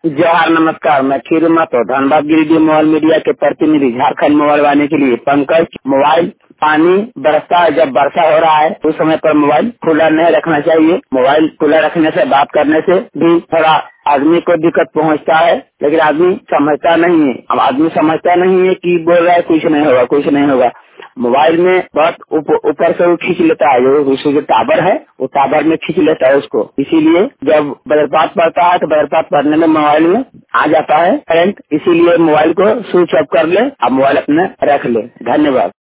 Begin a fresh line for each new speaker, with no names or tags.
जोहार नमस्कार। मैं खीरू महतो धनबाद गिरिडीह मोबाइल मीडिया के प्रतिनिधि झारखंड मोबाइल वाले के लिए पंकज। मोबाइल पानी बरसता है, जब वर्षा हो रहा है उस समय पर मोबाइल खुला नहीं रखना चाहिए। मोबाइल खुला रखने से बात करने से भी थोड़ा आदमी को दिक्कत पहुंचता है, लेकिन आदमी समझता नहीं है। अब आदमी समझता नहीं है कि बोल रहा है कुछ नहीं होगा, कुछ नहीं होगा। मोबाइल में बहुत ऊपर से वो खींच लेता है, जो टावर है वो टावर में खींच लेता है उसको। इसीलिए जब वज्रपात पड़ता है तो वज्रपात पड़ने में मोबाइल में आ जाता है करंट। इसीलिए मोबाइल को स्विच ऑफ कर ले और मोबाइल अपने रख ले। धन्यवाद।